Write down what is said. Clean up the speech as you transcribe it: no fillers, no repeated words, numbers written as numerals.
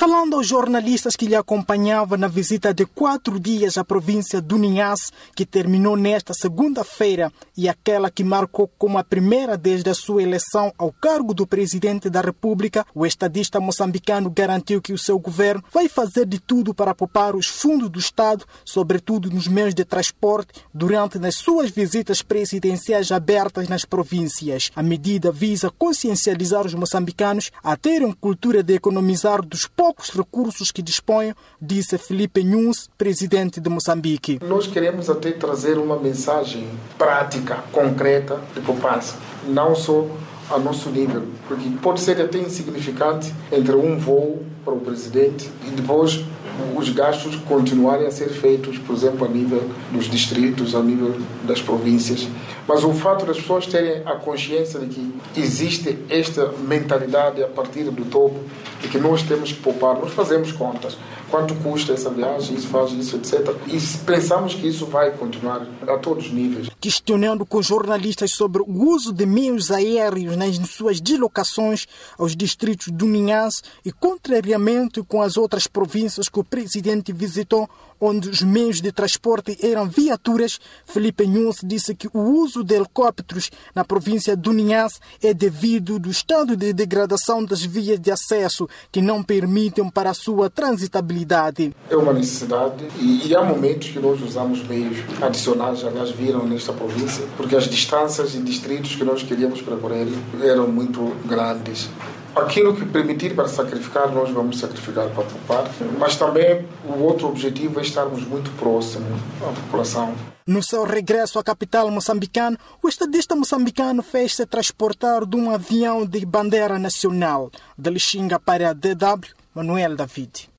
Falando aos jornalistas que lhe acompanhavam na visita de 4 dias à província do Niassa, que terminou nesta segunda-feira, e aquela que marcou como a primeira desde a sua eleição ao cargo do presidente da República, o estadista moçambicano garantiu que o seu governo vai fazer de tudo para poupar os fundos do Estado, sobretudo nos meios de transporte, durante as suas visitas presidenciais abertas nas províncias. A medida visa consciencializar os moçambicanos a terem cultura de economizar dos poucos recursos que dispõem, disse Filipe Nunes, presidente de Moçambique. Nós queremos até trazer uma mensagem prática, concreta de poupança, não só a nosso nível, porque pode ser até insignificante entre um voo para o presidente e depois os gastos continuarem a ser feitos, por exemplo, a nível dos distritos, a nível das províncias. Mas o fato das pessoas terem a consciência de que existe esta mentalidade a partir do topo e que nós temos que poupar, nós fazemos contas. Quanto custa essa viagem, isso faz isso, etc. E pensamos que isso vai continuar a todos os níveis. Questionando com jornalistas sobre o uso de meios aéreos nas suas deslocações aos distritos do Niassa e contrariamente com as outras províncias que o presidente visitou, onde os meios de transporte eram viaturas, Filipe Nunes disse que o uso de helicópteros na província do Niassa é devido ao estado de degradação das vias de acesso que não permitem para a sua transitabilidade. É uma necessidade e há momentos que nós usamos meios adicionais, aliás, viram nesta província, porque as distâncias e distritos que nós queríamos percorrer eram muito grandes. Aquilo que permitir para sacrificar, nós vamos sacrificar para poupar, mas também o outro objetivo é estarmos muito próximos à população. No seu regresso à capital moçambicana, o estadista moçambicano fez-se transportar de um avião de bandeira nacional. De Lixinga para a DW, Manuel David.